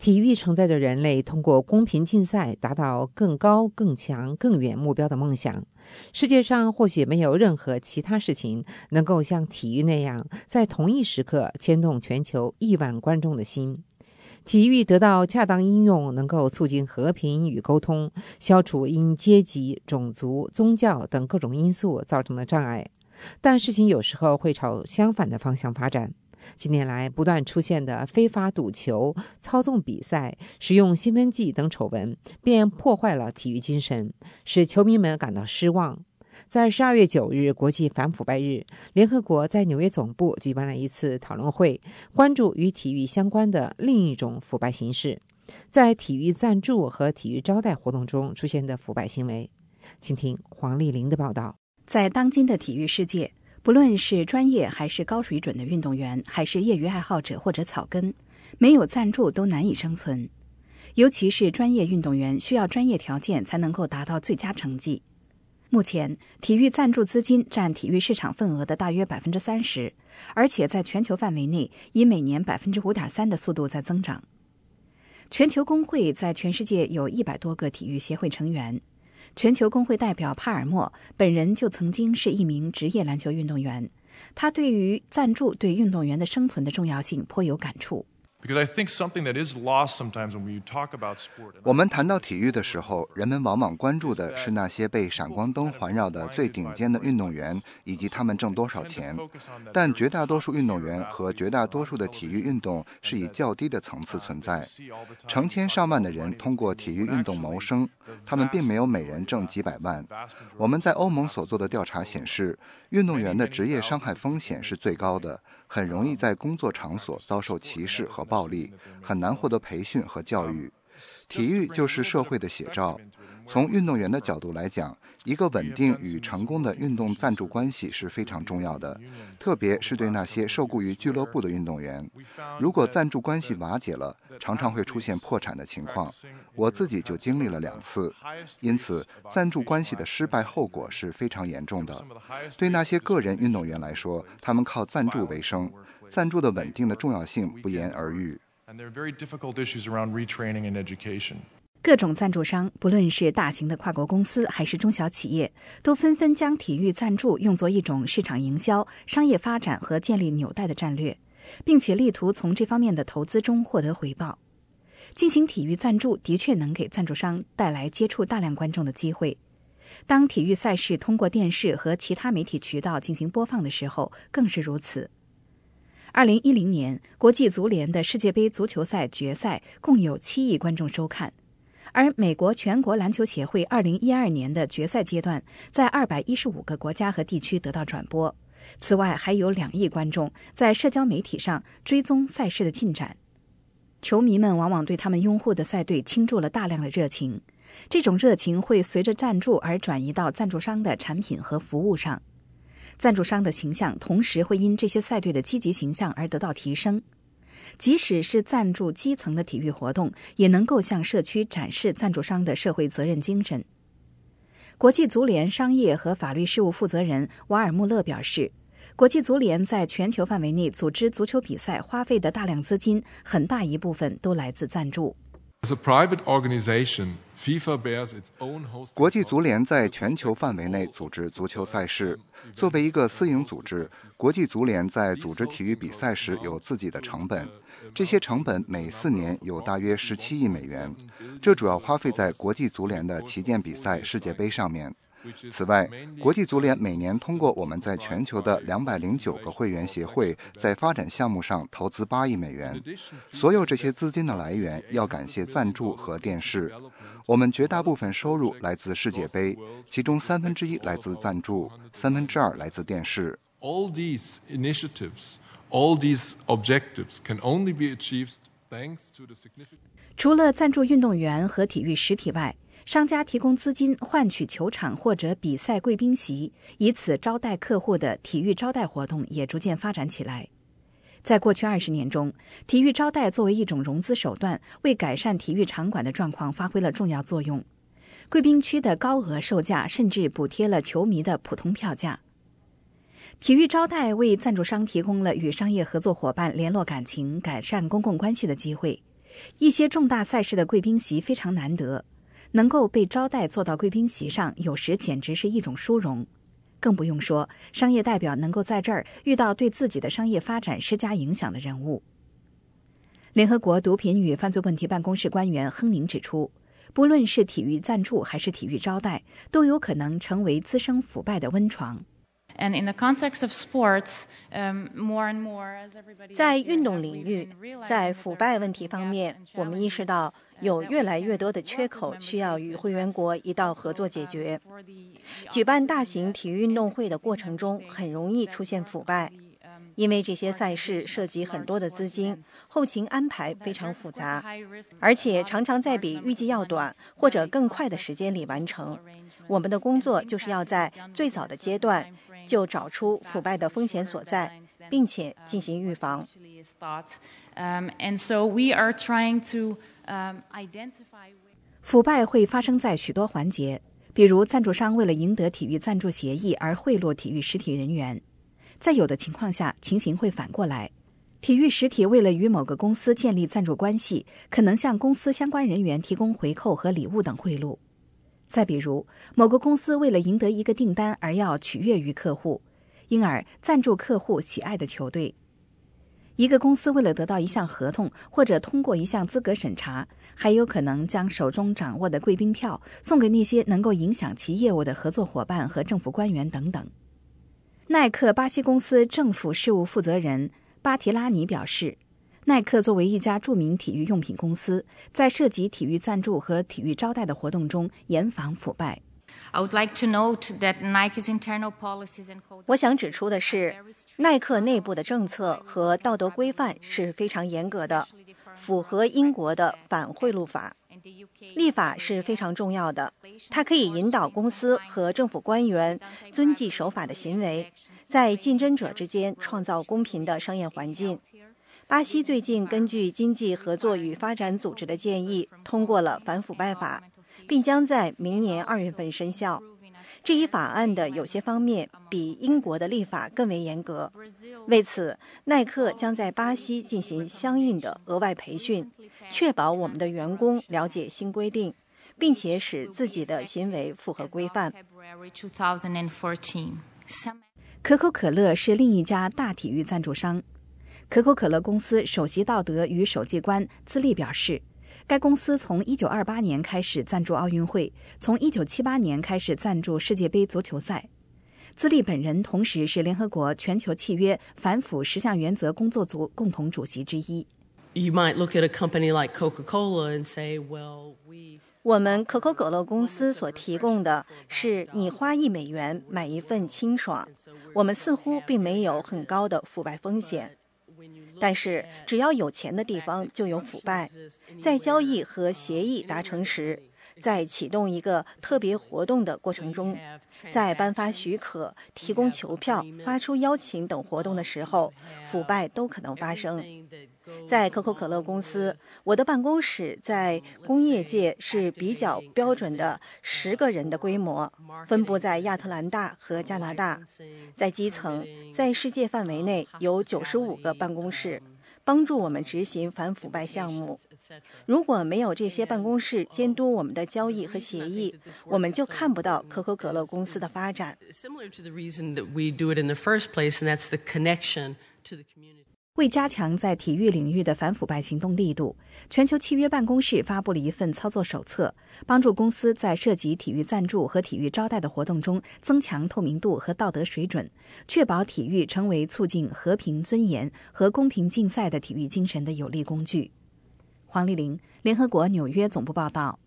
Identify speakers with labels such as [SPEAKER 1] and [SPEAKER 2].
[SPEAKER 1] 体育承载着人类通过公平竞赛达到更高、更强、更远目标的梦想。世界上或许没有任何其他事情能够像体育那样，在同一时刻牵动全球亿万观众的心。体育得到恰当应用，能够促进和平与沟通，消除因阶级、种族、宗教等各种因素造成的障碍。但事情有时候会朝相反的方向发展。近年来不断出现的非法赌球、操纵比赛、使用兴奋剂等丑闻，便破坏了体育精神，使球迷们感到失望。在12月9日国际反腐败日，联合国在纽约总部举办了一次讨论会，关注与体育相关的另一种腐败形式，在体育赞助和体育招待活动中出现的腐败行为。请听黄丽玲的报道。
[SPEAKER 2] 在当今的体育世界，不论是专业还是高水准的运动员，还是业余爱好者或者草根，没有赞助都难以生存。尤其是专业运动员需要专业条件才能够达到最佳成绩。目前，体育赞助资金占体育市场份额的大约 30%， 而且在全球范围内以每年 5.3% 的速度在增长。全球工会在全世界有100多个体育协会成员。全球工会代表帕尔默本人就曾经是一名职业篮球运动员，他对于赞助对运动员的生存的重要性颇有感触。
[SPEAKER 3] 我们谈到体育的时候，人们往往关注的是那些被闪光灯环绕的最顶尖的运动员以及他们挣多少钱，但绝大多数运动员和绝大多数的体育运动是以较低的层次存在。成千上万的人通过体育运动谋生，他们并没有每人挣几百万。我们在欧盟所做的调查显示，运动员的职业伤害风险是最高的，很容易在工作场所遭受歧视和暴力，很难获得培训和教育。体育就是社会的写照。从运动员的角度来讲，一个稳定与成功的运动赞助关系是非常重要的，特别是对那些受雇于俱乐部的运动员。如果赞助关系瓦解了，常常会出现破产的情况。我自己就经历了2次，因此赞助关系的失败后果是非常严重的。对那些个人运动员来说，他们靠赞助为生，赞助的稳定的重要性不言而喻。
[SPEAKER 2] 各种赞助商，不论是大型的跨国公司还是中小企业，都纷纷将体育赞助用作一种市场营销、商业发展和建立纽带的战略，并且力图从这方面的投资中获得回报。进行体育赞助的确能给赞助商带来接触大量观众的机会。当体育赛事通过电视和其他媒体渠道进行播放的时候，更是如此。2010年，国际足联的世界杯足球赛决赛共有7亿观众收看，而美国全国篮球协会2012年的决赛阶段在215个国家和地区得到转播。此外，还有2亿观众在社交媒体上追踪赛事的进展。球迷们往往对他们拥护的赛队倾注了大量的热情，这种热情会随着赞助而转移到赞助商的产品和服务上。赞助商的形象同时会因这些赛队的积极形象而得到提升。即使是赞助基层的体育活动，也能够向社区展示赞助商的社会责任精神。国际足联商业和法律事务负责人瓦尔穆勒表示，国际足联在全球范围内组织足球比赛花费的大量资金，很大一部分都来自赞助。
[SPEAKER 3] 国际足联在全球范围内组织足球赛事。作为一个私营组织，国际足联在组织体育比赛时有自己的成本，这些成本每4年有大约17亿美元，这主要花费在国际足联的旗舰比赛世界杯上面。此外，国际足联每年通过我们在全球的209个会员协会在发展项目上投资8亿美元。所有这些资金的来源要感谢赞助和电视。我们绝大部分收入来自世界杯，其中1/3来自赞助，2/3来自电视。
[SPEAKER 4] All these initiatives, all these objectives can only be achieved thanks to the significant.
[SPEAKER 2] 除了赞助运动员和体育实体外，商家提供资金换取球场或者比赛贵宾席，以此招待客户的体育招待活动也逐渐发展起来。在过去20年中，体育招待作为一种融资手段，为改善体育场馆的状况发挥了重要作用。贵宾区的高额售价甚至补贴了球迷的普通票价。体育招待为赞助商提供了与商业合作伙伴联络感情、改善公共关系的机会。 一些重大赛事的贵宾席非常难得，能够被招待坐到贵宾席上，有时简直是一种殊荣。更不用说商业代表能够在这儿遇到对自己的商业发展施加影响的人物。联合国毒品与犯罪问题办公室官员亨宁指出，不论是体育赞助还是体育招待，都有可能成为滋生腐败的温床。
[SPEAKER 5] 在运动领域，在腐败问题方面，我们意识到有越来越多的缺口需要与会员国一道合作解决。举办大型体育运动会的过程中很容易出现腐败，因为这些赛事涉及很多的资金，后勤安排非常复杂，而且常常在比预计要短或者更快的时间里完成。我们的工作就是要在最早的阶段就找出腐败的风险所在，并且进行预防。
[SPEAKER 2] 腐败会发生在许多环节，比如赞助商为了赢得体育赞助协议而贿赂体育实体人员。在有的情况下，情形会反过来，体育实体为了与某个公司建立赞助关系，可能向公司相关人员提供回扣和礼物等贿赂。再比如，某个公司为了赢得一个订单而要取悦于客户，因而赞助客户喜爱的球队。一个公司为了得到一项合同或者通过一项资格审查，还有可能将手中掌握的贵宾票送给那些能够影响其业务的合作伙伴和政府官员等等。耐克巴西公司政府事务负责人巴提拉尼表示，耐克作为一家著名体育用品公司，在涉及体育赞助和体育招待的活动中严防腐败。
[SPEAKER 5] 我想指出的是，耐克内部的政策和道德规范是非常严格的，符合英国的反贿赂法。立法是非常重要的，它可以引导公司和政府官员遵纪守法的行为，在竞争者之间创造公平的商业环境。巴西最近根据经济合作与发展组织的建议，通过了反腐败法，并将在明年2月份生效。这一法案的有些方面比英国的立法更为严格。为此，耐克将在巴西进行相应的额外培训，确保我们的员工了解新规定，并且使自己的行为符合规范。
[SPEAKER 2] 可口可乐是另一家大体育赞助商。可口可乐公司首席道德与审计官兹利表示，该公司从1928年开始赞助奥运会，从1978年开始赞助世界杯足球赛。兹利本人同时是联合国全球契约反腐10项原则工作组共同主席之一。
[SPEAKER 5] 我们可口可乐公司所提供的是你花$1买一份清爽，我们似乎并没有很高的腐败风险。但是只要有钱的地方就有腐败，在交易和协议达成时，在启动一个特别活动的过程中，在颁发许可、提供球票、发出邀请等活动的时候，腐败都可能发生。在可口可乐公司，我的办公室在工业界是比较标准的10个人的规模，分布在亚特兰大和加拿大。在基层，在世界范围内有95个办公室，帮助我们执行反腐败项目。如果没有这些办公室监督我们的交易和协议，我们就看不到可口可乐公司的发展。
[SPEAKER 2] 为加强在体育领域的反腐败行动力度，全球契约办公室发布了一份操作手册，帮助公司在涉及体育赞助和体育招待的活动中增强透明度和道德水准，确保体育成为促进和平、尊严和公平竞赛的体育精神的有力工具。黄丽玲，联合国纽约总部报道。